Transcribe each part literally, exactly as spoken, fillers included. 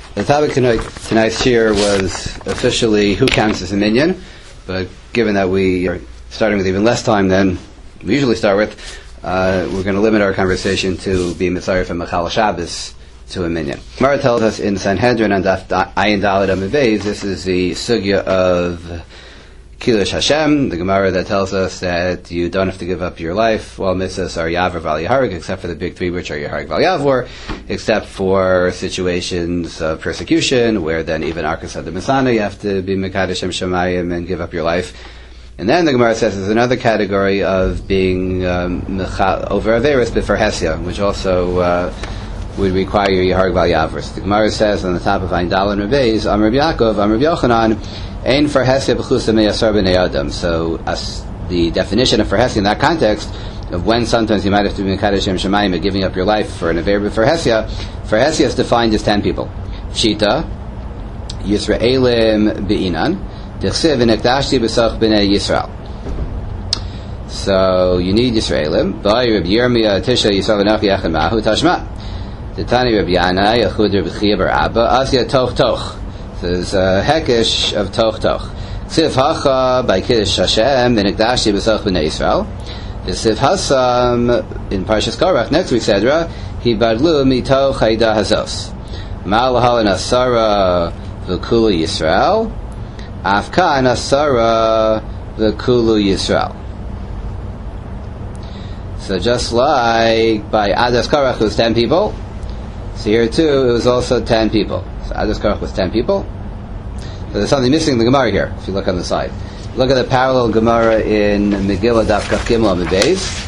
The topic tonight, tonight's shir was officially who counts as a minyan, but given that we are starting with even less time than we usually start with, uh, we're going to limit our conversation to be mitzaref from Mechal Shabbos to a minyan. Gemara tells us in Sanhedrin and Daf Ayin Daled Amud Beis, this is the sugya of Kiddush Hashem, the Gemara that tells us that you don't have to give up your life while mitzvahs are Yavar Val Yaharg, except for the big three, which are Yaharg Val Yavor, except for situations of persecution, where then even Arkasad the Masana, you have to be Mekadosh Shem Shemayim and give up your life. And then the Gemara says there's another category of being um, over Averis before Hesya, which also uh, would require Yaharg Val Yavor. So the Gemara says on the top of Ayin Daled Amud Beis, Amar Rabbi Yaakov, Amar Rabbi Yochanan, Ein Farhesia B'chusa Meyasar B'nei Adam. So as the definition of Farhesia in that context of when sometimes you might have to be Mekadosh Shem Shemayim and giving up your life for an Aver B'Farhesia, Farhesia is defined as ten people. Pshita, Yisraelim Be'inan, D'chsiv V'nekdashti B'sach B'nei Yisrael. So you need Yisraelim. B'ay Rabbi Yirmiyah Tisha Yisrael V'nach Yachad Ma'ahu Tashma. T'tani Rabbi Yana Yachud Rabbi Chiya Bar Abba Asya Toch Toch. There's a hekesh of toch toch. Ksiv hacha by Kiddush Hashem v'nekdashti b'sach b'nei Yisrael. V'siv hasam in Parshas Korach next week Sedra hibadlu mitoch haida hazos. Ma'alahal asara v'kulu Yisrael. Afkan asara v'kulu Yisrael. So just like by Adas Korach it was ten people, so here too it was also ten people. So Adas Korach was ten people. So there's something missing in the Gemara here, if you look on the side. Look at the parallel Gemara in Megillah Daf Kaf Gimel Amud Beis.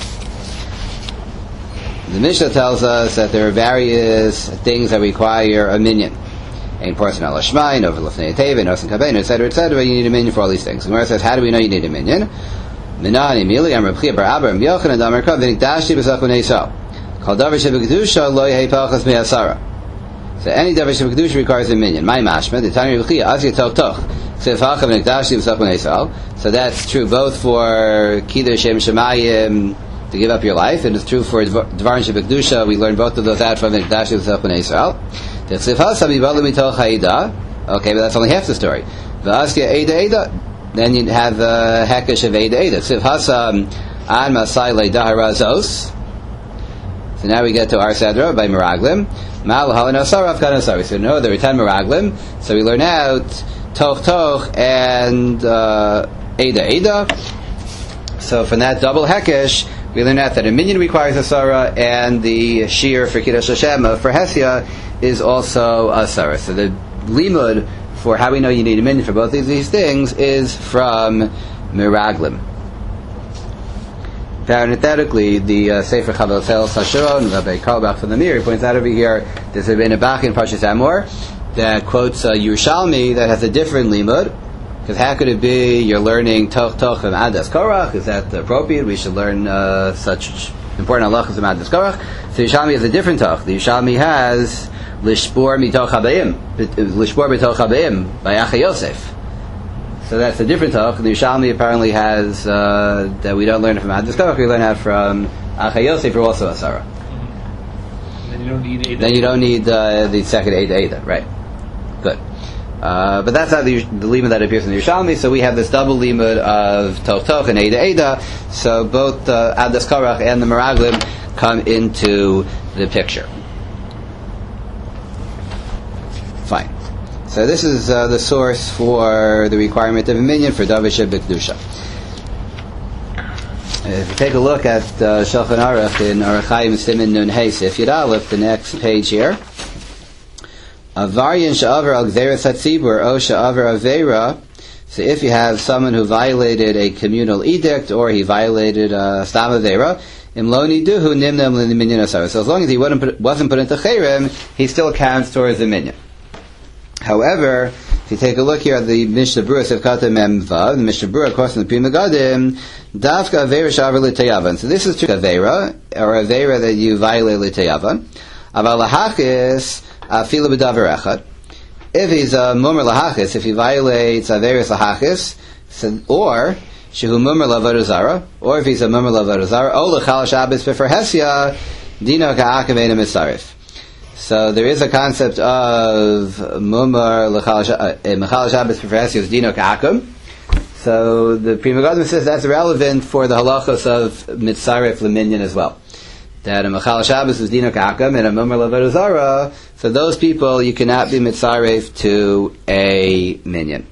The Mishnah tells us that there are various things that require a minyan. Ein Porson Al Hashmai, Over Lefnei Teva, Nosen Kabein, et cetera, et cetera. You need a minyan for all these things. The Gemara says, how do we know you need a minyan? Minani Mili, Amar B'chia Bar Abba, Am Yochanan, Amar Kav, V'nikdashti B'sach B'nei Yisrael. Kol Davar Shebekdusha, Lo Yehei Pachas Me'asara. So any Davar Shebekdusha requires a minyan. My mashma, the Tani B'chia, Asya Toch Toch. So that's true both for Kiddush Shem Shemayim, to give up your life, and it's true for Dvarim Shebekdusha. We learn both of those out from Nikdash B'sach B'nei Yisrael. Okay, but that's only half the story. Then you have the Hekesh of Eida Eida. Ksiv Hasam An Masai Leidah Razos. So now we get to our Sedra by Meraglim. Mal Halin Asar Afkan Asar. So no, there are ten Meraglim. So we learn out Toch Toch and uh, Eida Eida. So from that double Hekesh, we learn out that a minyan requires Asara, and the Shir for Kiddush Hashem for Hesia is also Asara. So the limud for how we know you need a minyan for both of these things is from Meraglim. Parenthetically, the uh, Sefer Chavel Tel Sasharon, Rabbi Karlbach from the Mir, points out over here, there's been a Bach in Parshas Amor that quotes uh, Yerushalmi that has a different limud, because how could it be you're learning Toch Toch from Adas Korach? Is that appropriate? We should learn uh, such important halachas from Adas Korach. So Yerushalmi has a different Toch. The Yerushalmi has Lishbor Mitoch Habayim, Lishbor Mitoch Habayim by Acha Yosef. So that's a different Toch. The Yerushalmi apparently has uh, that we don't learn from Adas Korach, we learn that from Acha Yosef, or also Asara. Then you don't need Eida. Then you don't need uh, the second Eida Eida, right? Good. Uh, but that's not the, the limud that appears in the Yerushalmi, so we have this double limud of Toch Toch and Eida Eida, so both uh, Adas Korach and the Meraglim come into the picture. Fine. So this is uh, the source for the requirement of a minyan for Davar Shebekdusha. If you take a look at uh, Shulchan Aruch in Orach Chaim Siman Nun Hey Sif Yud Aleph, the next page here, Avaryan Sha'avar Al Gzeras HaTzibur O Sha'avar Avera. So if you have someone who violated a communal edict, or he violated a Stam Avera, Im Lo Niduhu Nimnam L'Minyan Asara. So as long as he wasn't put, wasn't put into Cherem, he still counts towards the minyan. However, if you take a look here at the Mishnah Berurah Sivkata Mem Vav, the Mishnah Berurah, of course, in the Pri Megadim, Dafka Avera Sha'avar L'Teyavan. So this is true Avera, or Avera that you violate L'Teyavan. Aval Lahachis Afilu B'Davar Echad. If he's a Mumar Lahachis, if he violates Averis Lahachis, or Shehu Mumar L'Avodah Zara, or if he's a Mumar L'Avodah Zara, O L'Chal Shabbos B'Fer Hesya, Dino Ka'akav Eina Mitzarif. So there is a concept of Mumar Mechal Shabbos Perversius Dino Ka'akum. So the Pri Megadim says that's relevant for the halachos of Mitzaref Leminyan as well. That a Mechal Shabbos is Dino Ka'akum and a Mumar Levodah Zara. So those people you cannot be Mitzaref to a minyan.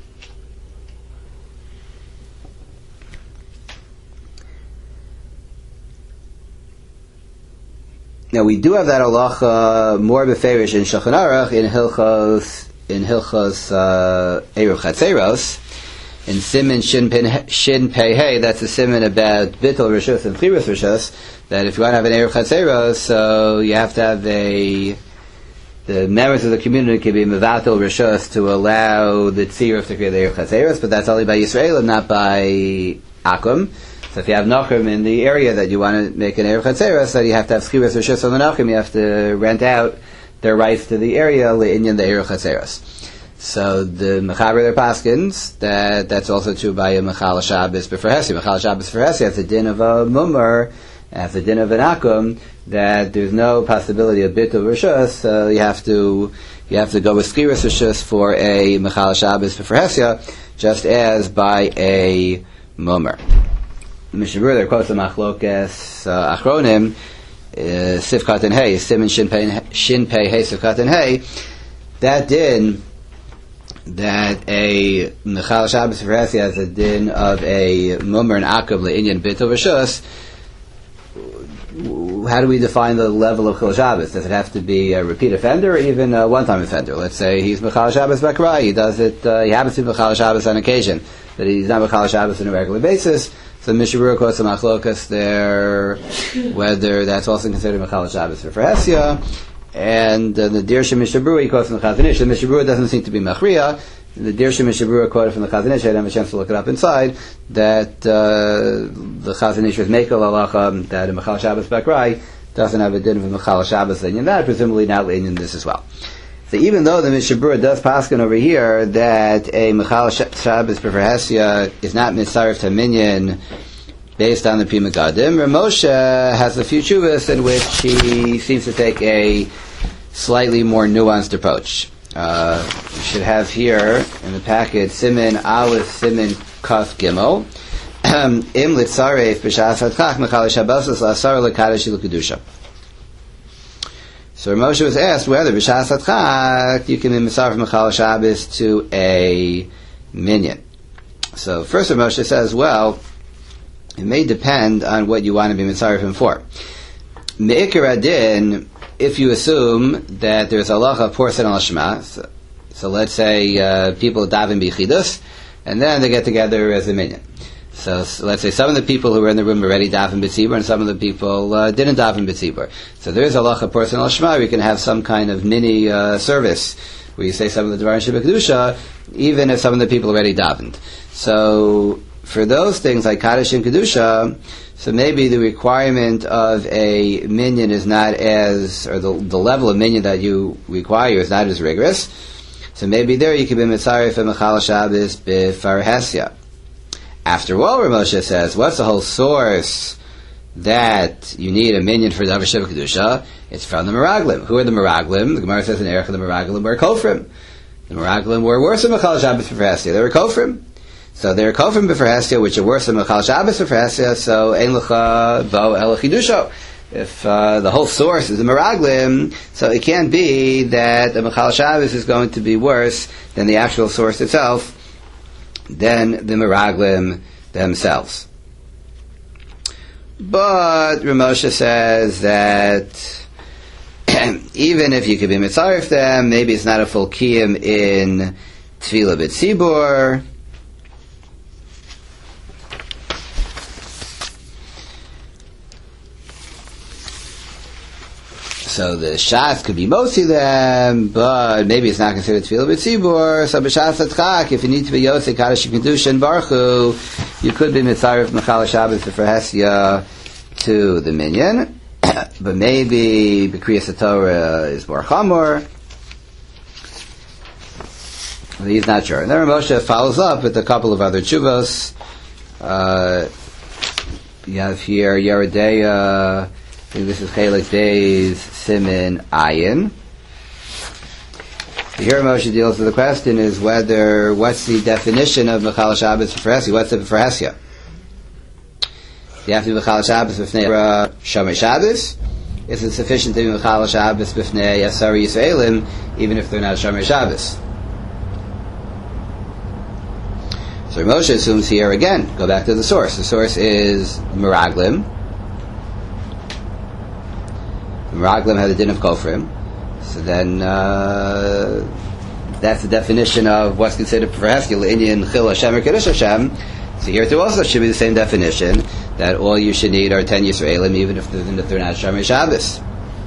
Now we do have that halacha more beferish in Shulchan Aruch in Hilchos in Hilchos uh, Eruv Chatzeros in Siman Shin Pei Shin Pei Hey. That's a siman about Bittul Rishus and Chirus Rishus. That if you want to have an Eruv Chatzeros, so you have to have a the members of the community can be mevatel Rishus to allow the tziruf to create the Eruv Chatzeros, but that's only by Yisrael and not by Akum. So if you have Nachum in the area that you want to make an Eruv Chatzeros, so you have to have Schiras Rishus on the Nachum, you have to rent out their rights to the area, Le'inyan the Eruv Chatzeros. So the Mechaber their Paskins, that, that's also true by a Mechal Shabbos B'Ferhesi. Mechal Shabbos B'Ferhesi has the din of a Mumar, has the din of an Akum, that there's no possibility of Bitul Rishus, so you have to, you have to go with Schiras Rishus for a Mechal Shabbos B'Ferhesi, just as by a Mumar. Mishabur, there quotes the Machlokes uh, Achronim, uh, Sifkat and Hey, Siman Shin Pei Shin Pei Hey Sifkat and Hey. That din, that a Mechal Shabbos Feresi has a din of a Mumar and Akab Le'inyan Bitul Rishus. How do we define the level of Chil Shabbos? Does it have to be a repeat offender or even a one-time offender? Let's say he's Mechal Shabbos Bakrai, he does it, uh, he happens to be Mechal Shabbos on occasion, but he's not Mechal Shabbos on a regular basis. So Mishabura quotes the Machlokas there, whether that's also considered Mechal Shabbos for Ferhesia, and uh, the Dirsha Mishabura he quotes from the Chazon Ish. The Mishabura doesn't seem to be Machriya. The Dirsha Mishabura quoted from the Chazon Ish, I didn't have a chance to look it up inside, that uh, the Chazon Ish was Mekel Alacha, that a Mechal Shabbos Bakrai doesn't have a din of a Mechal Shabbos Linyan, that presumably not Linyan this as well. So even though the Mishabura does paskin over here that a Mechal Shabbos B'Ferhesia is not mitzaref to minyan based on the Pri Megadim, Ramosha has a few shuvas in which he seems to take a slightly more nuanced approach. Uh, we should have here in the packet Siman Aleph Siman Kaf Gimel Im Litzaref B'Shas Hadchach Mechal Shabbos L'Asar L'Kadosh L'Kedusha. So Moshe was asked whether b'shas hadchak you can be mitzaref Mechal Shabbos to a minyan. So first Moshe says, well, it may depend on what you want to be mitzaref him for. Me'ikar adin, if you assume that there's a halacha of porcelain al shema, so, so let's say uh, people daven b'chidus, and then they get together as a minyan. So, so let's say some of the people who were in the room already daven b'tzibur, and some of the people uh, didn't daven b'tzibur. So there is a halacha porcelain al shema. We can have some kind of mini uh, service where you say some of the Dvarim Shebekdusha, even if some of the people already davened. So for those things like Kaddish and Kedusha, so maybe the requirement of a minyan is not as, or the, the level of minyan that you require is not as rigorous. So maybe there you could be mitzaref and Mechal Shabbos b'Farhesia. After all, Ramosha says, what's the whole source that you need a minyan for Davar Sheva Kedusha? It's from the Meraglim. Who are the Meraglim? The Gemara says in Erech the Meraglim were Kofrim. The Meraglim were worse than Mechal Shabbos b'Farhesia. They were Kofrim. So they're Kofrim b'Farhesia, which are worse than Mechal Shabbos b'Farhesia, so Ein Lecha Bo El Chidusho. If uh, the whole source is the Meraglim, so it can't be that the Mechal Shabbos is going to be worse than the actual source itself, than the Meraglim themselves. But Ramosha says that even if you could be mitzaref them, maybe it's not a full kiyum in Tefillah B'Tzibur. So the Shas could be mostly them, but maybe it's not considered Tefillah B'Tzibur. So b'Shas Hadchak, if you need to be Yosei Kaddish and Kedusha and Baruch Hu, you could be mitzaref Mechal Shabbos b'Farhesia to the minyan. But maybe B'Kriyas Torah is more chamor. He's not sure. And then Moshe follows up with a couple of other tshuvos. Uh, you have here Yeredeya. I think this is Chelik Days Simin Ayin. Here Moshe deals with the question is whether, what's the definition of Mechal Shabbos for Hesya? What's it for Hesya? You have to be Mechal Shabbos b'fnei Shomer Shabbos. Is it sufficient to be Mechal Shabbos b'fnei Asar Yisraelim, even if they're not Shomer Shabbos? So Moshe assumes here again, go back to the source. The source is Meraglim. Meraglim had a din of Kofrim. So then, uh, that's the definition of what's considered for Heskel, Indian Chil Hashem or Kiddush Hashem. So here too also should be the same definition, that all you should need are ten Yisraelim, even if they're, if they're not Shomer Shabbos.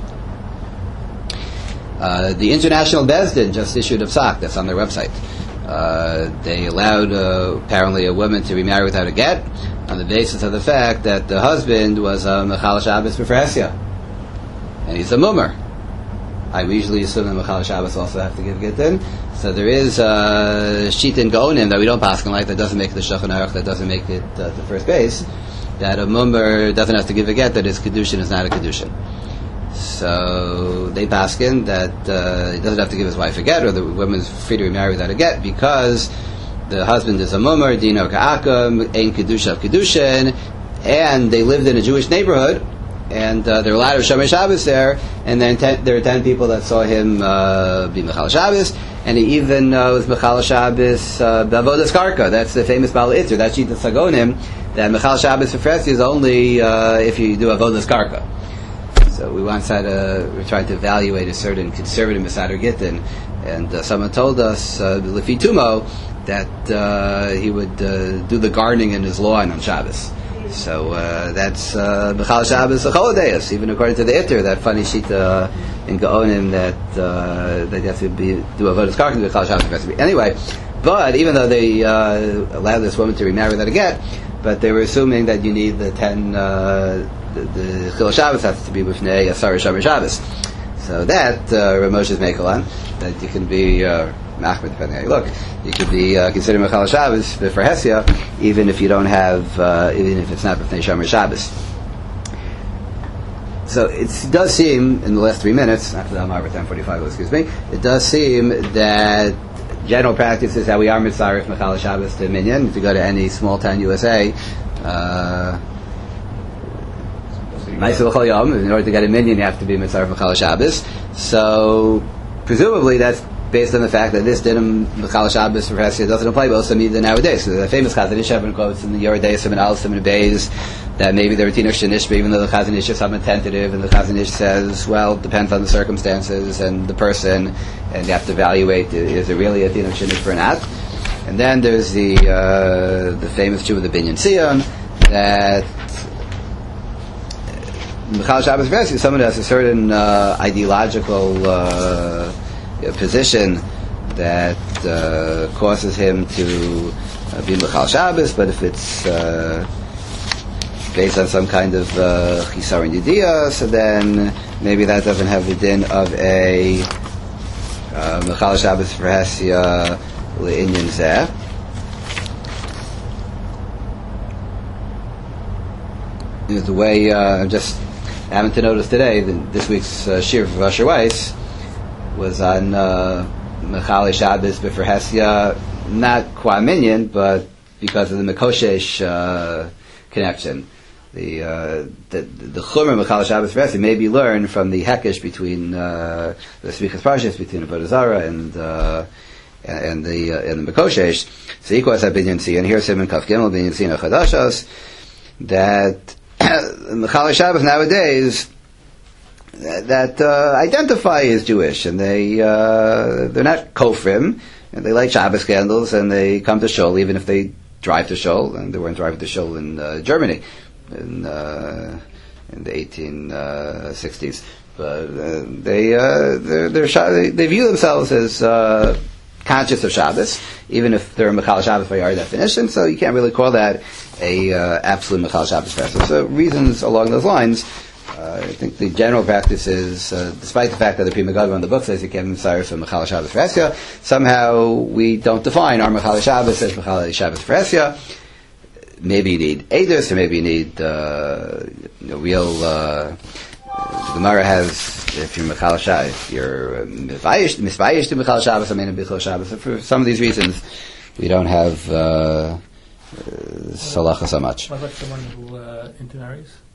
Uh, the International Bezdin just issued a psak that's on their website. Uh, they allowed uh, apparently a woman to remarry without a get on the basis of the fact that the husband was a Mechal Shabbos b'fnei Hesya, and he's a mummer. I usually assume that Mechal Shabbos also have to give Gittin. So there is uh, Shitin Gaonim that we don't pass on like, that doesn't make the Shulchan Aruch, that doesn't make it uh, the first base, that a mummer doesn't have to give a get, that his Kedushin is not a Kedushin. So they paskin that uh, he doesn't have to give his wife a get, or the woman's free to remarry without a get, because the husband is a mummer, Dino Ka'akam, Ein Kedusha of Kedushin, and they lived in a Jewish neighborhood, and uh, there were a lot of Shomer Shabbos there, and then ten, there were ten people that saw him uh, be Mechal Shabbos, and he even uh, was Mechal Shabbos uh, B'avodas Karka. That's the famous Baal Itzer. That's Shita Sagonim, that Mechal Shabbos for Hesya is only uh, if you do Avodas Karka. So we once had a, we tried to evaluate a certain conservative Mesader Gittin, and uh, someone told us, uh, Lefi Tumo, that uh, he would uh, do the gardening in his lawn on Shabbos. So uh, that's Mechal Shabbos Choladeus, even according to the Itter, that funny shita uh, in Gaonim that uh, that you have to be do avodas karka to Mechal Shabbos. Anyway, but even though they uh, allowed this woman to remarry without a get, but they were assuming that you need the ten uh, the, the Chil Shabbos has to be b'fnei Asar Shomer Shabbos. So that uh, Rav Moshe's Meikolan, that you can be uh, Machmer, depending how you look, you could be uh, considered Mechal Shabbos for Hesya, even if you don't have, uh, even if it's not b'fnei Shomer Shabbos. So it does seem, in the last three minutes, after the Amar ten forty-five, excuse me, it does seem that general practice is how we are mitzaref Mechal Shabbos to Minyan. If you go to any small town U S A, uh, in order to get a minyan, you have to be mitzaref Mechal Shabbos. So, presumably, that's based on the fact that this dinim Mechal Shabbos for Hesya doesn't apply both either nowadays. So the famous Chazon Ish Even quotes in the Yoredeis and Alice and Beis that maybe the Retina Shanishba, even though the Chazon Ish is somewhat tentative, and the Chazon Ish says, well, it depends on the circumstances and the person, and you have to evaluate, is it really a Retina Shanishba or not? And then there's the uh, the famous Jew of the Binyan Sion, that Mechal Shabbos for Hesya, someone who has a certain uh, ideological uh, position that uh, causes him to uh, be Mechal Shabbos, but if it's uh, based on some kind of Chisar and Yediyah, so then maybe that doesn't have the din of a uh, Mechal Shabbos for Hesya Le'inyan Zeh. The way uh, I'm just having to notice today that this week's uh, Shir of Asher Weiss was on uh, Mechal Shabbos b'fnei Hesya, not qua minyan, but because of the Mekoshesh uh, connection. The uh, the the Chumra Mechal Shabbos b'fnei Hesya may be learned from the Hekesh between uh, the Smichas Parshas between the Avodah Zarah and uh, and the uh, and the Mekoshesh. So equals that binyan tziyun. Here's him in Kaf Gimel binyan tziyun Chadashos that Mechal Shabbos nowadays that uh, identify as Jewish, and they uh, they're not kofrim, and they light Shabbos candles, and they come to shul even if they drive to shul, and they weren't driving to shul in uh, Germany in uh, in the eighteen sixties. But uh, they uh, they're, they're, they they view themselves as uh, conscious of Shabbos, even if they're a Mechal Shabbos by our definition. So you can't really call that a uh, absolute Mechal Shabbos festival. So reasons along those lines. Uh, I think the general practice is, uh, despite the fact that the Pri Megadim on the book says you can't Messiah for Mechal Shabbos for Hesya, somehow we don't define our Mechal Shabbos as Mechal Shabbos for Hesya. Maybe you need Eidos, or maybe you need uh, you know, real. Uh, the Gemara has if you're Michal Shabbos, if you're Misvayish Misvayish to Michal Shabbos, I mean, Bichal Shabbos. For some of these reasons, we don't have uh, uh, Salacha so much. What about someone who uh, intermarries?